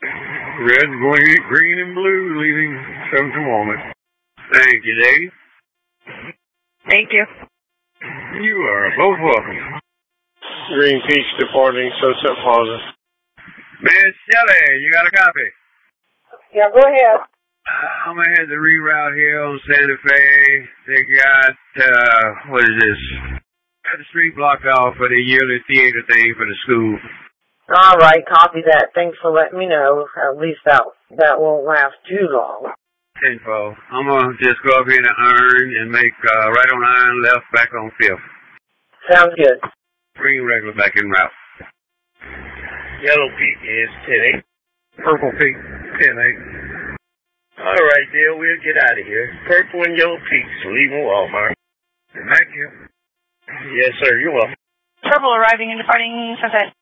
Red, green, and blue, leaving 7th and Walnut. Thank you, Dave. Thank you. You are both welcome. Green Peach departing Sunset Plaza. Miss Shelley, you got a copy? Yeah, go ahead. I'm going to head the reroute here on Santa Fe. They got, what is this? Got the street blocked off for the yearly theater thing for the school. All right, copy that. Thanks for letting me know. At least that won't last too long. Info. I'm going to just go up here to Iron and make right on Iron, left, back on 5th. Sounds good. Green regular back in route. Yellow Peak is 10-8. Purple Peak, 10-8. All right, Dale, we'll get out of here. Purple and Yellow Peaks leaving Walmart. Thank you. Yes, sir. You're welcome. Purple arriving and departing Sunset.